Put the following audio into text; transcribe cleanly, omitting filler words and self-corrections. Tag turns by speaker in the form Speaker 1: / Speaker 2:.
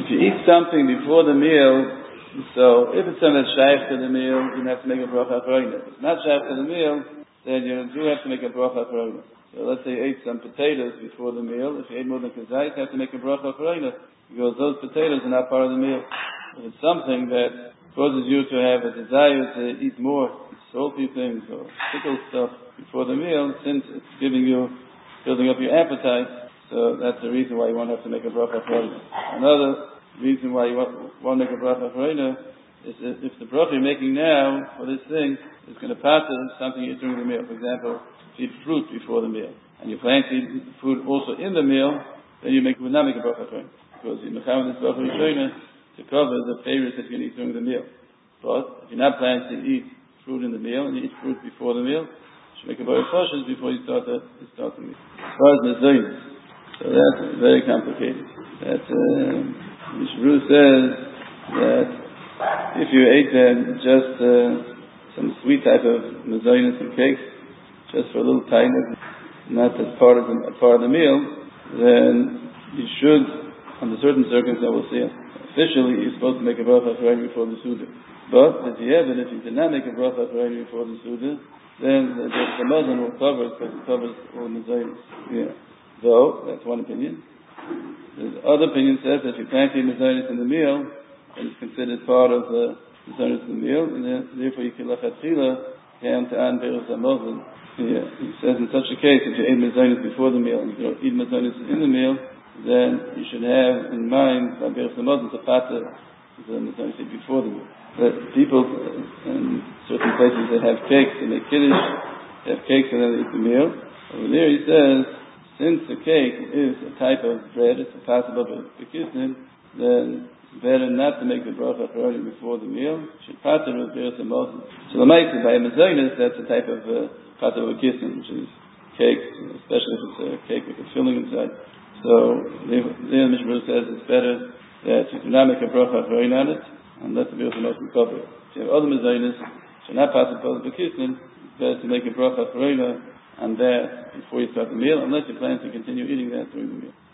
Speaker 1: If you eat something before the meal, so if it's something that's shaykh to the meal, you have to make a bracha achroina. If it's not shaykh to the meal, then you do have to make a bracha achroina. So let's say you ate some potatoes before the meal. If you ate more than kazait, you have to make a bracha achroina, because those potatoes are not part of the meal. If it's something that causes you to have a desire to eat more salty things or pickled stuff before the meal, since it's building up your appetite, so that's the reason why you won't have to make a bracha achroina. Another reason why you won't make a bracha achroina is if the bracha you're making now for this thing is going to pass something you're doing in the meal. For example, if you eat fruit before the meal, and you plan to eat food also in the meal, then you would not make a bracha achroina, because you mecham this bracha achroina to cover the favorites that you're going to eat during the meal. But if you're not planning to eat fruit in the meal, and you eat fruit before the meal, you should make a bracha achroina before you start the meal. As far as mezonos, so that's very complicated. That Mishru says that if you ate just some sweet type of mezonos and cakes, just for a little time, not as part of the meal, then you should, under certain circumstances, we'll see, officially you're supposed to make a bracha achroina before the Suda. But if you did not make a bracha achroina before the Suda, then the Muslim will cover it, because it covers all mezonos. Yeah. Though, that's one opinion. The other opinion says that if you plan to eat mezonos in the meal, then it's considered part of the mezonos in the meal, and therefore you can lechatchila count on beirus hamazon. Yeah. He says in such a case, if you ate mezonos before the meal and you don't eat mezonos in the meal, then you should have in mind by beirus hamazon to pater the mezonos before the meal. But people in certain places that have cakes, they make kiddush, they have cakes and then they eat the meal. Over there he says, since the cake is a type of bread, it's a possible bekisnin, then it's better not to make the bracha achroina before the meal. Should pater with beirus hamazon. So the ma'aseh by mezonos, that's a type of pater bekisnin, which is cake, especially if it's a cake with a filling inside. So the Mishmur says it's better that you do not make a bracha achroina on it, and let the beirus hamazon cover it. If you have other mezonos, should not pater bekisnin, it's better to make a bracha achroina and that before you start the meal, unless you plan to continue eating that during the meal.